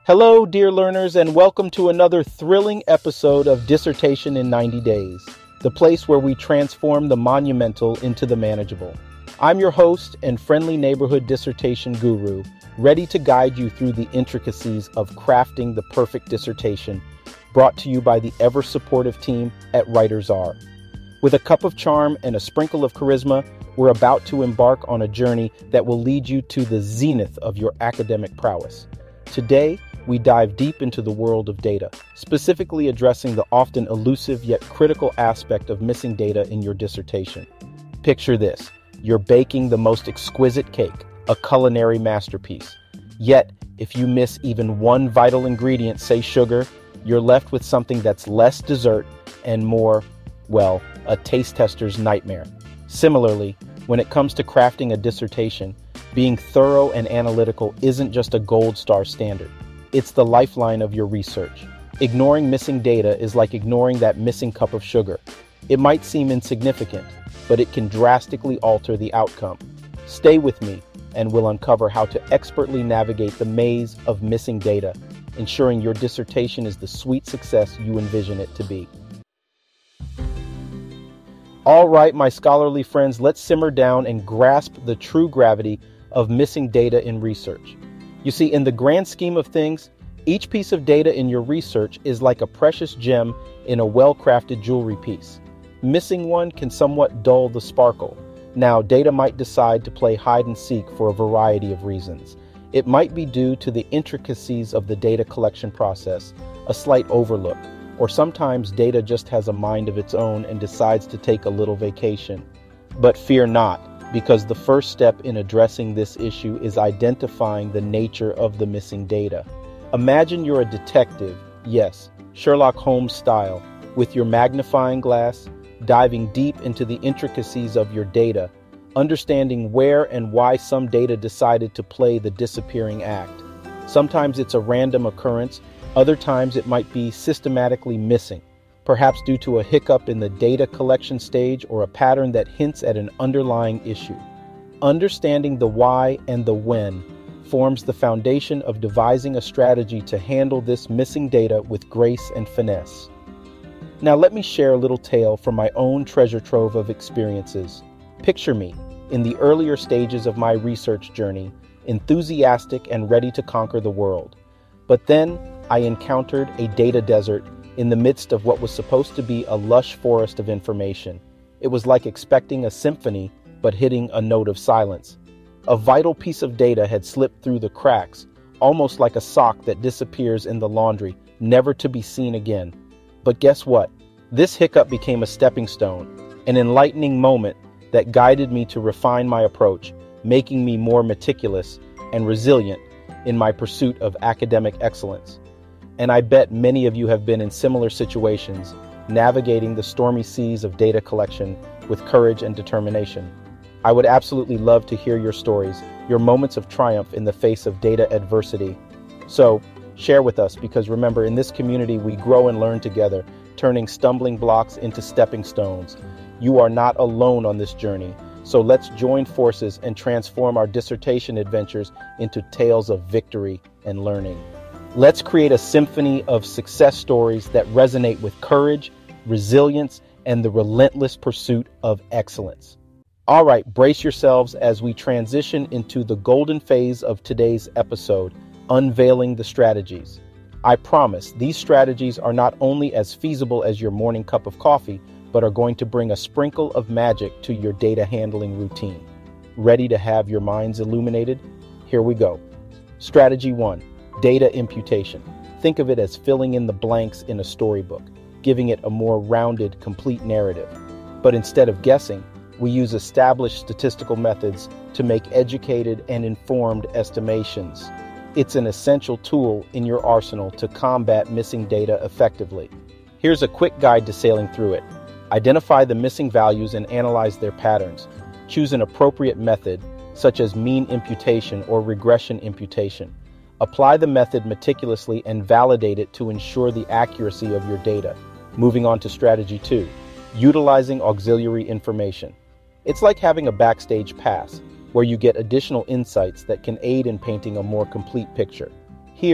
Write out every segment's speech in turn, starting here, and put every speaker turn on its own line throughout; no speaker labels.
Hello, dear learners, and welcome to another thrilling episode of Dissertation in 90 Days, the place where we transform the monumental into the manageable. I'm your host and friendly neighborhood dissertation guru, ready to guide you through the intricacies of crafting the perfect dissertation, brought to you by the ever-supportive team at Writers R. With a cup of charm and a sprinkle of charisma, we're about to embark on a journey that will lead you to the zenith of your academic prowess. Today, we dive deep into the world of data, specifically addressing the often elusive yet critical aspect of missing data in your dissertation. Picture this: you're baking the most exquisite cake, a culinary masterpiece. Yet, if you miss even one vital ingredient, say sugar, you're left with something that's less dessert and more, well, a taste tester's nightmare. Similarly, when it comes to crafting a dissertation, being thorough and analytical isn't just a gold star standard. It's the lifeline of your research. Ignoring missing data is like ignoring that missing cup of sugar. It might seem insignificant, but it can drastically alter the outcome. Stay with me, and we'll uncover how to expertly navigate the maze of missing data, ensuring your dissertation is the sweet success you envision it to be. All right, my scholarly friends, let's simmer down and grasp the true gravity of missing data in research. You see, in the grand scheme of things, each piece of data in your research is like a precious gem in a well-crafted jewelry piece. Missing one can somewhat dull the sparkle. Now, data might decide to play hide and seek for a variety of reasons. It might be due to the intricacies of the data collection process, a slight overlook, or sometimes data just has a mind of its own and decides to take a little vacation. But fear not, because the first step in addressing this issue is identifying the nature of the missing data. Imagine you're a detective, yes, Sherlock Holmes style, with your magnifying glass, diving deep into the intricacies of your data, understanding where and why some data decided to play the disappearing act. Sometimes it's a random occurrence. Other times it might be systematically missing, perhaps due to a hiccup in the data collection stage or a pattern that hints at an underlying issue. Understanding the why and the when forms the foundation of devising a strategy to handle this missing data with grace and finesse. Now let me share a little tale from my own treasure trove of experiences. Picture me, in the earlier stages of my research journey, enthusiastic and ready to conquer the world. But then, I encountered a data desert in the midst of what was supposed to be a lush forest of information. It was like expecting a symphony, but hitting a note of silence. A vital piece of data had slipped through the cracks, almost like a sock that disappears in the laundry, never to be seen again. But guess what? This hiccup became a stepping stone, an enlightening moment that guided me to refine my approach, making me more meticulous and resilient in my pursuit of academic excellence. And I bet many of you have been in similar situations, navigating the stormy seas of data collection with courage and determination. I would absolutely love to hear your stories, your moments of triumph in the face of data adversity. So, share with us, because remember, in this community, we grow and learn together, turning stumbling blocks into stepping stones. You are not alone on this journey. So let's join forces and transform our dissertation adventures into tales of victory and learning. Let's create a symphony of success stories that resonate with courage, resilience, and the relentless pursuit of excellence. All right, brace yourselves as we transition into the golden phase of today's episode, unveiling the strategies. I promise these strategies are not only as feasible as your morning cup of coffee, but are going to bring a sprinkle of magic to your data handling routine. Ready to have your minds illuminated? Here we go. Strategy 1. Data imputation. Think of it as filling in the blanks in a storybook, giving it a more rounded, complete narrative. But instead of guessing, we use established statistical methods to make educated and informed estimations. It's an essential tool in your arsenal to combat missing data effectively. Here's a quick guide to sailing through it. Identify the missing values and analyze their patterns. Choose an appropriate method, such as mean imputation or regression imputation. Apply the method meticulously and validate it to ensure the accuracy of your data. Moving on to strategy 2, utilizing auxiliary information. It's like having a backstage pass, where you get additional insights that can aid in painting a more complete picture. Here,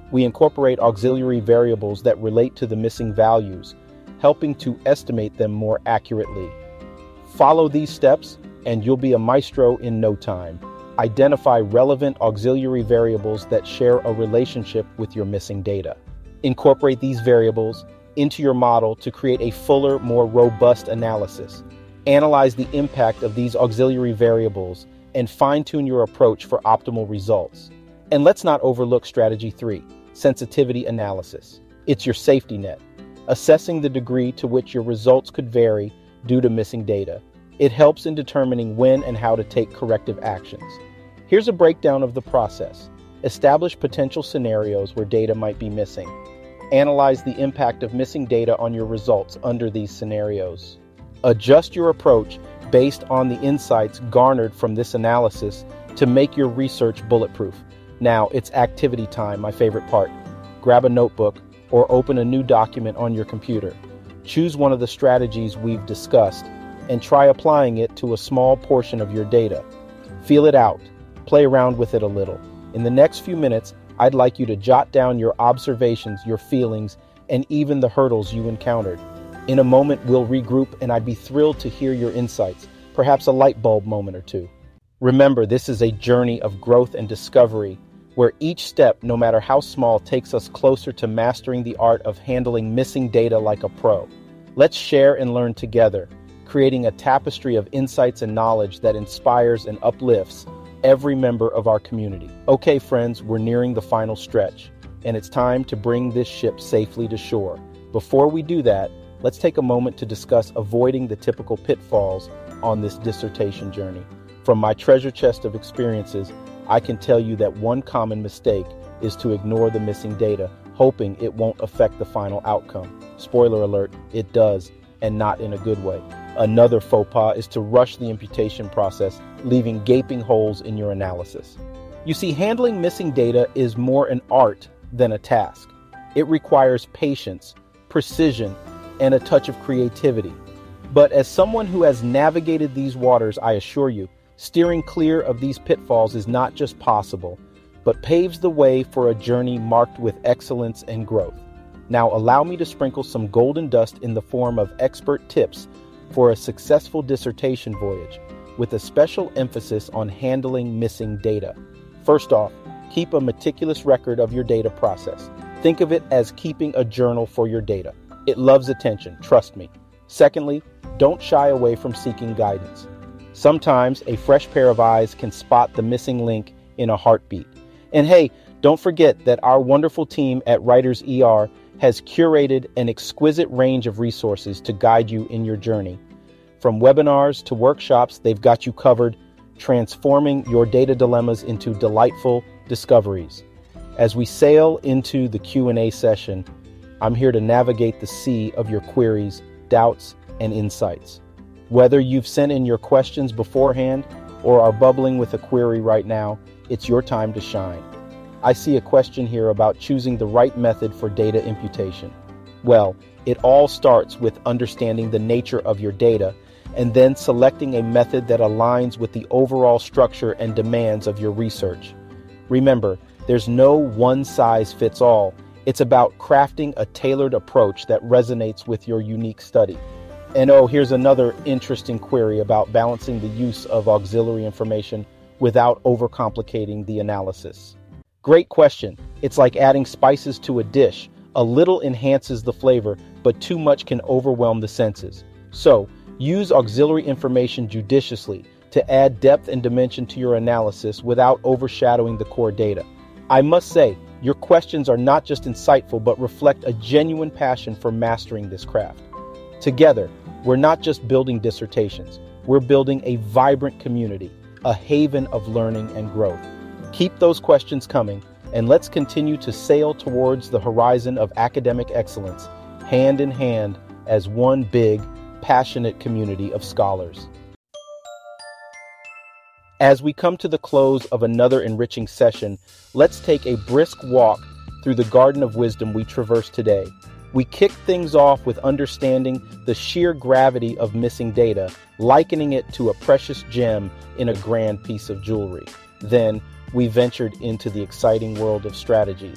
We incorporate auxiliary variables that relate to the missing values, helping to estimate them more accurately. Follow these steps, and you'll be a maestro in no time. Identify relevant auxiliary variables that share a relationship with your missing data. Incorporate these variables into your model to create a fuller, more robust analysis. Analyze the impact of these auxiliary variables and fine-tune your approach for optimal results. And let's not overlook strategy 3, sensitivity analysis. It's your safety net, assessing the degree to which your results could vary due to missing data. It helps in determining when and how to take corrective actions. Here's a breakdown of the process. Establish potential scenarios where data might be missing. Analyze the impact of missing data on your results under these scenarios. Adjust your approach based on the insights garnered from this analysis to make your research bulletproof. Now, it's activity time, my favorite part. Grab a notebook or open a new document on your computer. Choose one of the strategies we've discussed and try applying it to a small portion of your data. Feel it out. Play around with it a little. In the next few minutes, I'd like you to jot down your observations, your feelings, and even the hurdles you encountered. In a moment, we'll regroup, and I'd be thrilled to hear your insights, perhaps a light bulb moment or two. Remember, this is a journey of growth and discovery, where each step, no matter how small, takes us closer to mastering the art of handling missing data like a pro. Let's share and learn together, creating a tapestry of insights and knowledge that inspires and uplifts every member of our community. Okay, friends, we're nearing the final stretch, and it's time to bring this ship safely to shore. Before we do that, let's take a moment to discuss avoiding the typical pitfalls on this dissertation journey. From my treasure chest of experiences, I can tell you that one common mistake is to ignore the missing data, hoping it won't affect the final outcome. Spoiler alert, it does, and not in a good way. Another faux pas is to rush the imputation process, leaving gaping holes in your analysis. You see, handling missing data is more an art than a task. It requires patience, precision, and a touch of creativity. But as someone who has navigated these waters, I assure you, steering clear of these pitfalls is not just possible, but paves the way for a journey marked with excellence and growth. Now, allow me to sprinkle some golden dust in the form of expert tips for a successful dissertation voyage, with a special emphasis on handling missing data. First off, keep a meticulous record of your data process. Think of it as keeping a journal for your data. It loves attention, trust me. Secondly, don't shy away from seeking guidance. Sometimes a fresh pair of eyes can spot the missing link in a heartbeat. And hey, don't forget that our wonderful team at Writers ER has curated an exquisite range of resources to guide you in your journey. From webinars to workshops, they've got you covered, transforming your data dilemmas into delightful discoveries. As we sail into the Q&A session, I'm here to navigate the sea of your queries, doubts, and insights. Whether you've sent in your questions beforehand or are bubbling with a query right now, it's your time to shine. I see a question here about choosing the right method for data imputation. Well, it all starts with understanding the nature of your data and then selecting a method that aligns with the overall structure and demands of your research. Remember, there's no one-size-fits-all. It's about crafting a tailored approach that resonates with your unique study. And here's another interesting query about balancing the use of auxiliary information without overcomplicating the analysis. Great question. It's like adding spices to a dish. A little enhances the flavor, but too much can overwhelm the senses. So, use auxiliary information judiciously to add depth and dimension to your analysis without overshadowing the core data. I must say, your questions are not just insightful, but reflect a genuine passion for mastering this craft. Together, we're not just building dissertations, we're building a vibrant community, a haven of learning and growth. Keep those questions coming, and let's continue to sail towards the horizon of academic excellence, hand in hand as one big, passionate community of scholars. As we come to the close of another enriching session, let's take a brisk walk through the garden of wisdom we traverse today. We kick things off with understanding the sheer gravity of missing data, likening it to a precious gem in a grand piece of jewelry. Then, we ventured into the exciting world of strategies,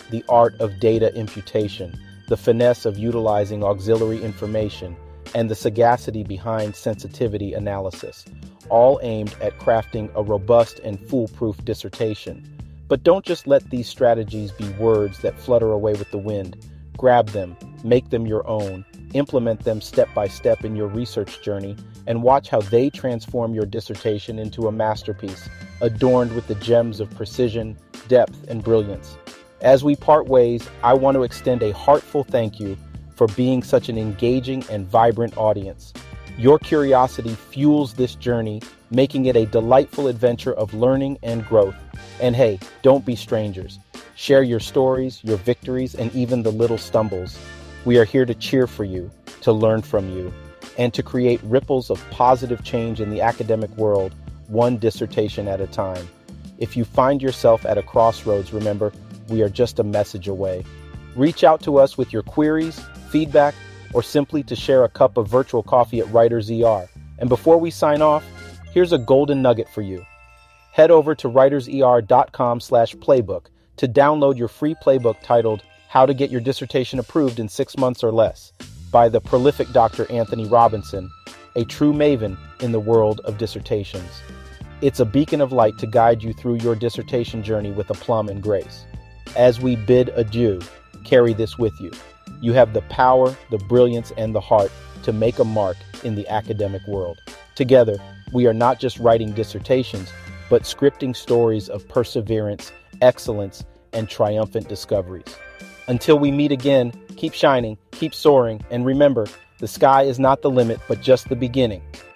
the art of data imputation, the finesse of utilizing auxiliary information, and the sagacity behind sensitivity analysis, all aimed at crafting a robust and foolproof dissertation. But don't just let these strategies be words that flutter away with the wind. Grab them, make them your own, implement them step by step in your research journey, and watch how they transform your dissertation into a masterpiece, adorned with the gems of precision, depth, and brilliance. As we part ways, I want to extend a heartfelt thank you for being such an engaging and vibrant audience. Your curiosity fuels this journey, making it a delightful adventure of learning and growth. And hey, don't be strangers. Share your stories, your victories, and even the little stumbles. We are here to cheer for you, to learn from you, and to create ripples of positive change in the academic world, one dissertation at a time. If you find yourself at a crossroads, remember, we are just a message away. Reach out to us with your queries, feedback, or simply to share a cup of virtual coffee at Writers ER. And before we sign off, here's a golden nugget for you. Head over to writerser.com/playbook to download your free playbook titled How to Get Your Dissertation Approved in 6 Months or Less by the prolific Dr. Anthony Robinson, a true maven in the world of dissertations. It's a beacon of light to guide you through your dissertation journey with aplomb and grace. As we bid adieu, carry this with you. You have the power, the brilliance, and the heart to make a mark in the academic world. Together, we are not just writing dissertations, but scripting stories of perseverance, excellence, and triumphant discoveries. Until we meet again, keep shining, keep soaring, and remember, the sky is not the limit, but just the beginning.